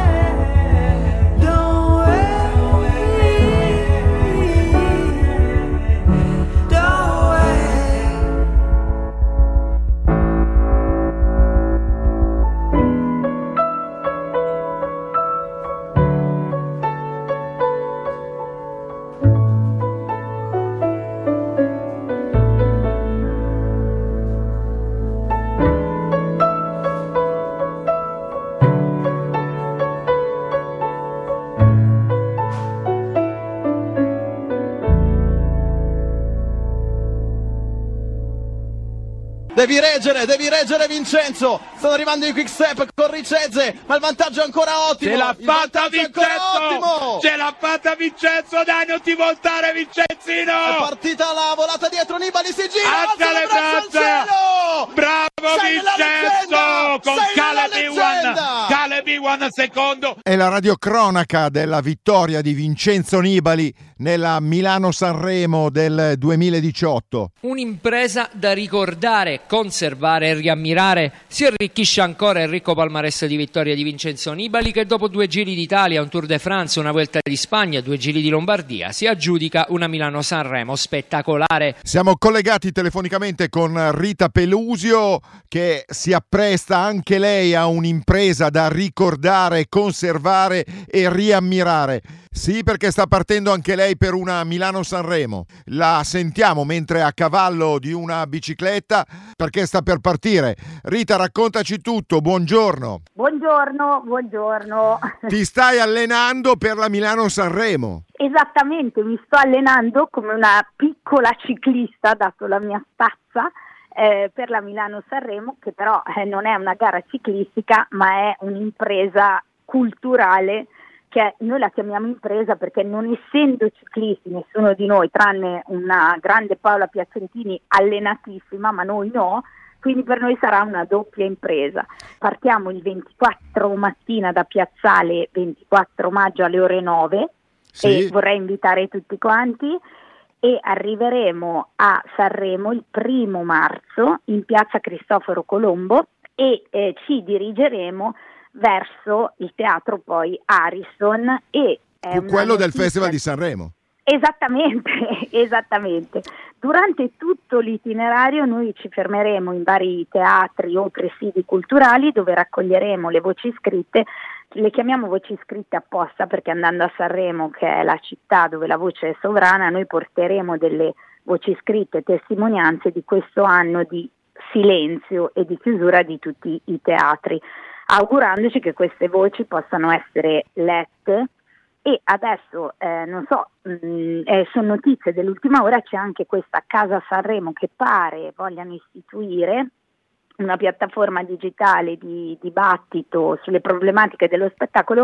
don't wait, don't wait. Devi reggere, devi reggere Vincenzo. Stanno arrivando i quick step con Ricezze, ma il vantaggio è ancora ottimo. Ce l'ha Il fatta vantaggio è ancora ottimo. Vincenzo! Ce l'ha fatta Vincenzo, dai, non ti voltare Vincenzino! È partita la volata dietro, Nibali si gira, alza le braccia! Bravo Sei Vincenzo! Con Sei Caleb leggenda! Ewan, Caleb Ewan secondo. È la radiocronaca della vittoria di Vincenzo Nibali nella Milano-Sanremo del duemiladiciotto. Un'impresa da ricordare, conservare e riammirare. Si arricchisce ancora il ricco palmarès di vittoria di Vincenzo Nibali, che dopo due giri d'Italia, un Tour de France, una Vuelta di Spagna e due giri di Lombardia si aggiudica una Milano-Sanremo spettacolare. Siamo collegati telefonicamente con Rita Pelusio, che si appresta anche lei a un'impresa da ricordare, conservare e riammirare. Sì, perché sta partendo anche lei per una Milano-Sanremo. La sentiamo mentre è a cavallo di una bicicletta, perché sta per partire. Rita, raccontaci tutto, buongiorno. Buongiorno, buongiorno. Ti stai allenando per la Milano-Sanremo? Esattamente, mi sto allenando come una piccola ciclista, dato la mia stazza, eh, per la Milano-Sanremo, che però eh, non è una gara ciclistica, ma è un'impresa culturale, che noi la chiamiamo impresa perché, non essendo ciclisti nessuno di noi, tranne una grande Paola Piacentini allenatissima, ma noi no, quindi per noi sarà una doppia impresa. Partiamo il ventiquattro mattina da Piazzale, ventiquattro maggio alle ore nove, sì. E vorrei invitare tutti quanti, e arriveremo a Sanremo il primo marzo in piazza Cristoforo Colombo e eh, ci dirigeremo verso il teatro poi Harrison e è quello del Festival di Sanremo. Esattamente, esattamente. Durante tutto l'itinerario noi ci fermeremo in vari teatri o presidi culturali dove raccoglieremo le voci scritte. Le chiamiamo voci scritte apposta perché, andando a Sanremo, che è la città dove la voce è sovrana, noi porteremo delle voci scritte, testimonianze di questo anno di silenzio e di chiusura di tutti i teatri, augurandoci che queste voci possano essere lette. E adesso, eh, non so, mh, eh, sono notizie dell'ultima ora, c'è anche questa Casa Sanremo che pare vogliano istituire una piattaforma digitale di dibattito sulle problematiche dello spettacolo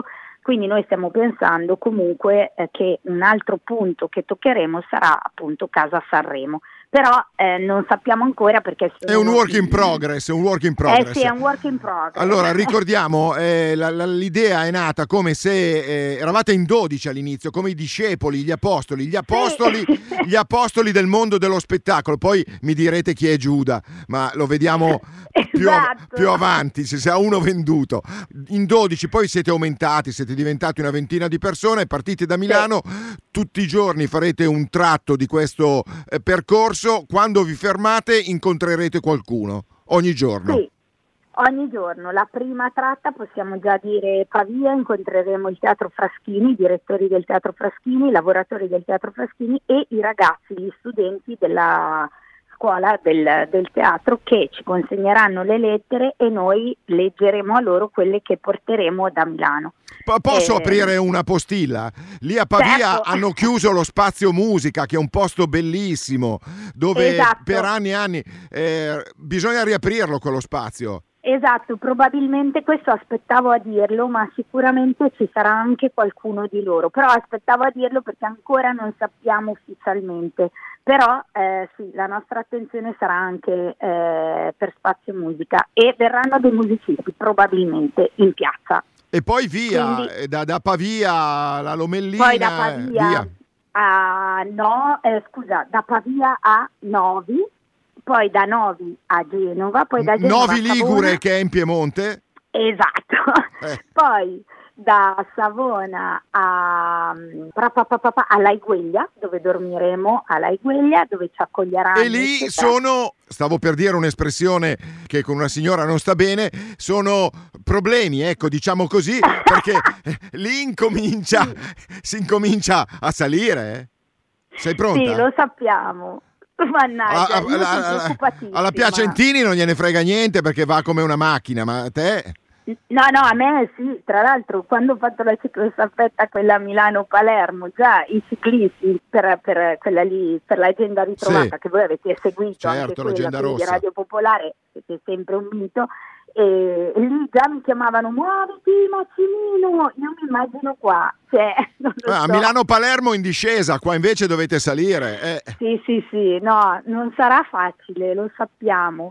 Quindi noi stiamo pensando comunque eh, che un altro punto che toccheremo sarà appunto Casa Sanremo, però eh, non sappiamo ancora perché è un work in progress, è un work in progress. Eh sì, è un work in progress. Allora ricordiamo, eh, la, la, l'idea è nata come se eh, eravate in dodici all'inizio, come i discepoli, gli apostoli, gli apostoli, sì. gli apostoli del mondo dello spettacolo. Poi mi direte chi è Giuda, ma lo vediamo più, esatto. più avanti, se si ha uno venduto. In dodici, poi siete aumentati, siete diventati una ventina di persone, partite da Milano, sì. tutti i giorni farete un tratto di questo eh, percorso. Quando vi fermate incontrerete qualcuno ogni giorno. Sì, ogni giorno. La prima tratta possiamo già dire Pavia, incontreremo il Teatro Fraschini, i direttori del Teatro Fraschini, i lavoratori del Teatro Fraschini e i ragazzi, gli studenti della scuola del, del teatro, che ci consegneranno le lettere e noi leggeremo a loro quelle che porteremo da Milano. P- posso eh, aprire una postilla? Lì a Pavia certo. hanno chiuso lo Spazio Musica, che è un posto bellissimo, dove esatto. per anni e anni eh, bisogna riaprirlo quello spazio. Esatto, probabilmente questo aspettavo a dirlo, ma sicuramente ci sarà anche qualcuno di loro, però aspettavo a dirlo perché ancora non sappiamo ufficialmente, però eh, sì, la nostra attenzione sarà anche eh, per Spazio Musica e verranno dei musicisti probabilmente in piazza. E poi via, Quindi, da, da Pavia alla Lomellina. Poi da Pavia via. a no, eh, scusa, da Pavia a Novi, poi da Novi a Genova, poi da Genova Novi a Ligure, Savona. che è in Piemonte. Esatto. Eh. Poi da Savona a a Laigueglia, dove dormiremo a Laigueglia, dove ci accoglieranno. E lì sono, stavo per dire un'espressione che con una signora non sta bene, sono problemi, ecco, diciamo così, perché lì incomincia, si incomincia a salire. Eh? Sei pronta? Sì, lo sappiamo. Mannaggia, alla, io alla, sono alla Piacentini non gliene frega niente perché va come una macchina, ma a te? No, no, a me sì, tra l'altro quando ho fatto la ciclostaffetta quella a Milano-Palermo, già i ciclisti per, per quella lì, per l'agenda ritrovata, sì. che voi avete seguito, certo, anche quella, l'agenda quindi rossa. Radio Popolare, siete sempre un mito, e, e lì già mi chiamavano muoviti Massimino, io mi immagino qua, cioè, non lo ah, so. A Milano-Palermo in discesa, qua invece dovete salire. Eh. Sì, sì, sì, no, non sarà facile, lo sappiamo.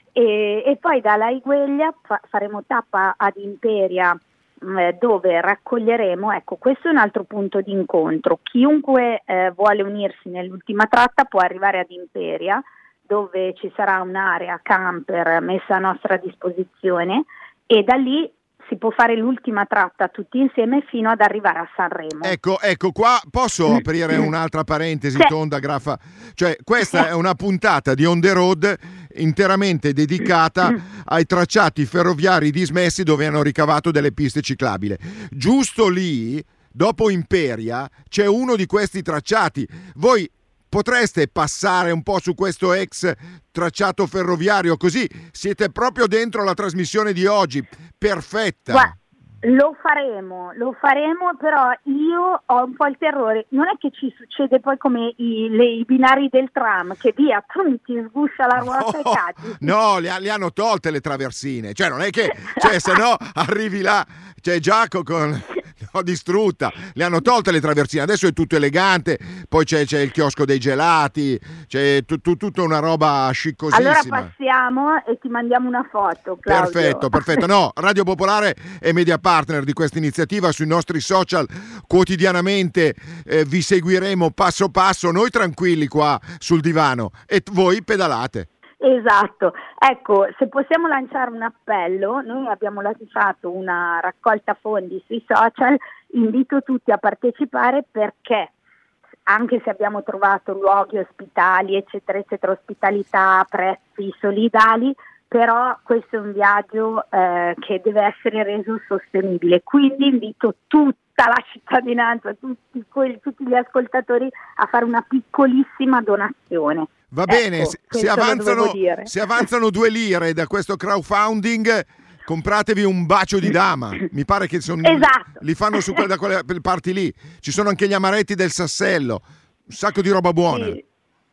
E, e poi da Laigueglia fa, faremo tappa ad Imperia, eh, dove raccoglieremo, ecco, questo è un altro punto di incontro, chiunque eh, vuole unirsi nell'ultima tratta può arrivare ad Imperia, dove ci sarà un'area camper messa a nostra disposizione e da lì si può fare l'ultima tratta tutti insieme fino ad arrivare a Sanremo. Ecco, ecco qua posso aprire un'altra parentesi, sì. Tonda Graffa, cioè questa è una puntata di On The Road interamente dedicata ai tracciati ferroviari dismessi dove hanno ricavato delle piste ciclabili. Giusto lì, dopo Imperia, c'è uno di questi tracciati. Voi potreste passare un po' su questo ex tracciato ferroviario, così siete proprio dentro la trasmissione di oggi, perfetta. Guarda, lo faremo, lo faremo, però io ho un po' il terrore, non è che ci succede poi come i, le, i binari del tram, che via, tu ti sguscia la ruota no, e cadi. No, le, le hanno tolte le traversine, cioè non è che, cioè se no arrivi là, c'è Giacomo con... No, distrutta, le hanno tolte le traversine, adesso è tutto elegante, poi c'è, c'è il chiosco dei gelati, c'è tu, tu, tutta una roba sciccosissima. Allora passiamo e ti mandiamo una foto, Claudio. Perfetto, perfetto. No, Radio Popolare è media partner di questa iniziativa, sui nostri social quotidianamente eh, vi seguiremo passo passo, noi tranquilli qua sul divano e voi pedalate. Esatto, ecco, se possiamo lanciare un appello, noi abbiamo lanciato una raccolta fondi sui social, invito tutti a partecipare perché anche se abbiamo trovato luoghi ospitali, eccetera, eccetera, ospitalità, prezzi solidali, però questo è un viaggio eh, che deve essere reso sostenibile, quindi invito tutta la cittadinanza, tutti, quelli, tutti gli ascoltatori a fare una piccolissima donazione. Va bene, ecco, se, se, avanzano, se avanzano due lire da questo crowdfunding, compratevi un bacio di dama. Mi pare che sono, esatto. li fanno su quelle, da quelle parti lì. Ci sono anche gli amaretti del Sassello, un sacco di roba buona. Sì.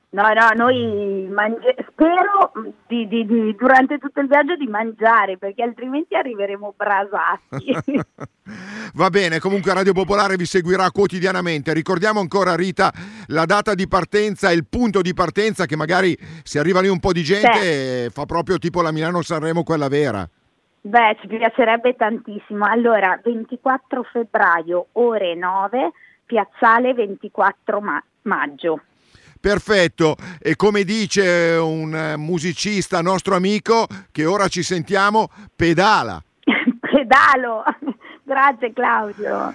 No, no, noi mangi- spero di, di, di, durante tutto il viaggio di mangiare, perché altrimenti arriveremo brasati. Va bene, comunque Radio Popolare vi seguirà quotidianamente. Ricordiamo ancora, Rita, la data di partenza e il punto di partenza, che magari se arriva lì un po' di gente sì. fa proprio tipo la Milano-Sanremo, quella vera. Beh, ci piacerebbe tantissimo. Allora, ventiquattro febbraio, ore nove, piazzale ventiquattro ma- maggio. Perfetto, e come dice un musicista nostro amico, che ora ci sentiamo, pedala. Pedalo, grazie Claudio.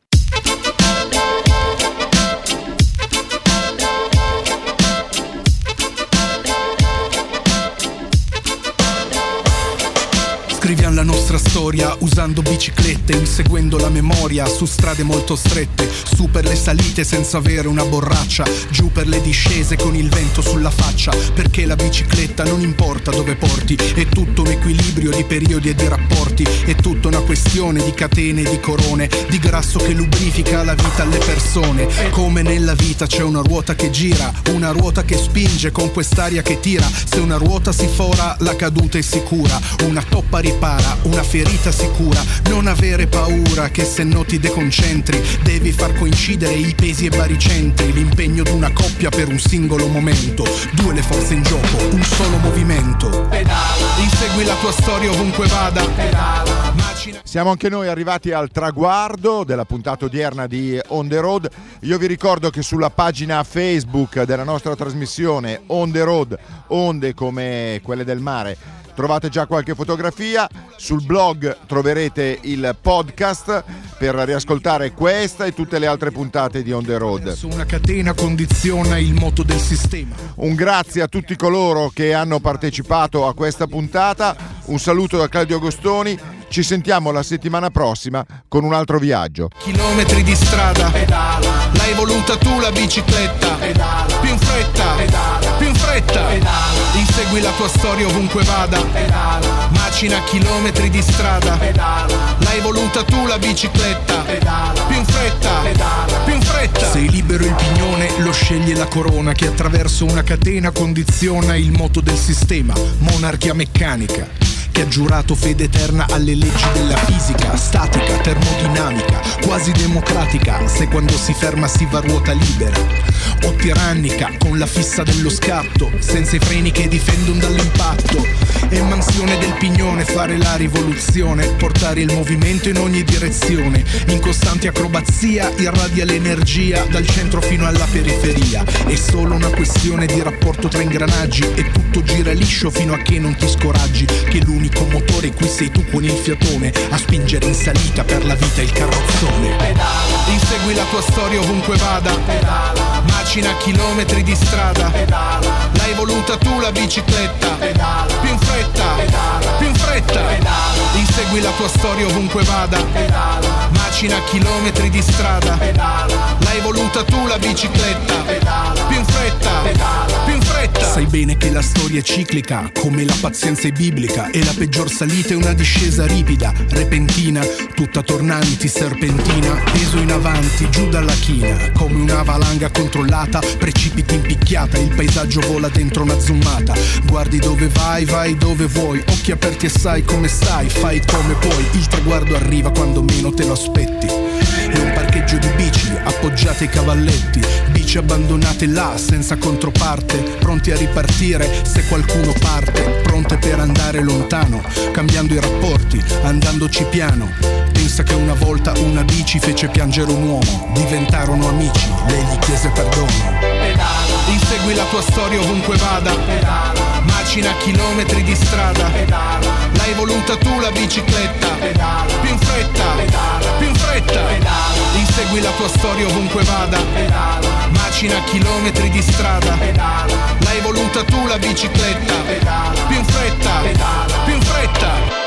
Scriviamo la nostra storia usando biciclette, inseguendo la memoria su strade molto strette, su per le salite senza avere una borraccia, giù per le discese con il vento sulla faccia, perché la bicicletta non importa dove porti, è tutto un equilibrio di periodi e di rapporti, è tutta una questione di catene e di corone, di grasso che lubrifica la vita alle persone. Come nella vita c'è una ruota che gira, una ruota che spinge con quest'aria che tira, se una ruota si fora la caduta è sicura, una toppa ripara, una ferita sicura, non avere paura che se no ti deconcentri, devi far coincidere i pesi e baricentri, l'impegno d'una coppia per un singolo momento, due le forze in gioco, un solo movimento. Pedala, insegui la tua storia ovunque vada. Pedala, macina. Siamo anche noi arrivati al traguardo della puntata odierna di On The Road. Io vi ricordo che sulla pagina Facebook della nostra trasmissione On The Road, onde come quelle del mare, trovate già qualche fotografia. Sul blog troverete il podcast per riascoltare questa e tutte le altre puntate di On The Road. Su una catena condiziona il moto del sistema. Un grazie a tutti coloro che hanno partecipato a questa puntata. Un saluto da Claudio Agostoni. Ci sentiamo la settimana prossima con un altro viaggio. Chilometri di strada, pedala. L'hai voluta tu la bicicletta, pedala. Più in fretta, pedala. Più in fretta, pedala. Insegui la tua storia ovunque vada, pedala. Macina chilometri di strada, pedala. L'hai voluta tu la bicicletta, pedala. Più in fretta, pedala. Più in fretta. Sei libero il pignone, lo sceglie la corona, che attraverso una catena condiziona il moto del sistema. Monarchia meccanica che ha giurato fede eterna alle leggi della fisica, statica, termodinamica, quasi democratica, se quando si ferma si va a ruota libera, o tirannica, con la fissa dello scatto, senza i freni che difendono dall'impatto, e mansione del pignone, fare la rivoluzione, portare il movimento in ogni direzione, in costante acrobazia, irradia l'energia dal centro fino alla periferia, è solo una questione di rapporto tra ingranaggi, e tutto gira liscio fino a che non ti scoraggi, che l'unico motore qui sei tu con il fiatone a spingere in salita per la vita il carrozzone. Pedala, insegui la tua storia ovunque vada, pedala. Macina chilometri di strada, pedala. L'hai voluta tu la bicicletta, pedala. Più in fretta, pedala. Più in fretta, pedala. Insegui la tua storia ovunque vada, pedala. Macina chilometri di strada, pedala. L'hai voluta tu la bicicletta, pedala. Più in fretta, pedala. Più in fretta. Sai bene che la storia è ciclica, come la pazienza è biblica, e la peggior salita è una discesa ripida, repentina, tutta tornanti, serpentina, peso in avanti, giù dalla china, come una valanga controllata, precipiti in picchiata, il paesaggio vola dentro una zoomata, guardi dove vai, vai dove vuoi, occhi aperti e sai come stai, fai come puoi, il traguardo arriva quando meno te lo aspetti, è un parcheggio di bici, appoggiate ai cavalletti, bici abbandonate là, senza controparte, pronti a ripartire se qualcuno parte, pronte per andare lontano, cambiando i rapporti, andandoci piano. Pensa che una volta una bici fece piangere un uomo, diventarono amici, lei gli chiese perdono. Pedala, insegui la tua storia ovunque vada, pedala. Macina chilometri di strada, pedala. L'hai voluta tu la bicicletta, pedala. Più in fretta, pedala. Più in fretta, pedala. Insegui la tua storia ovunque vada, pedala. Macina chilometri di strada, pedala. L'hai voluta tu la bicicletta, pedala. Più in fretta, pedala. Più in fretta.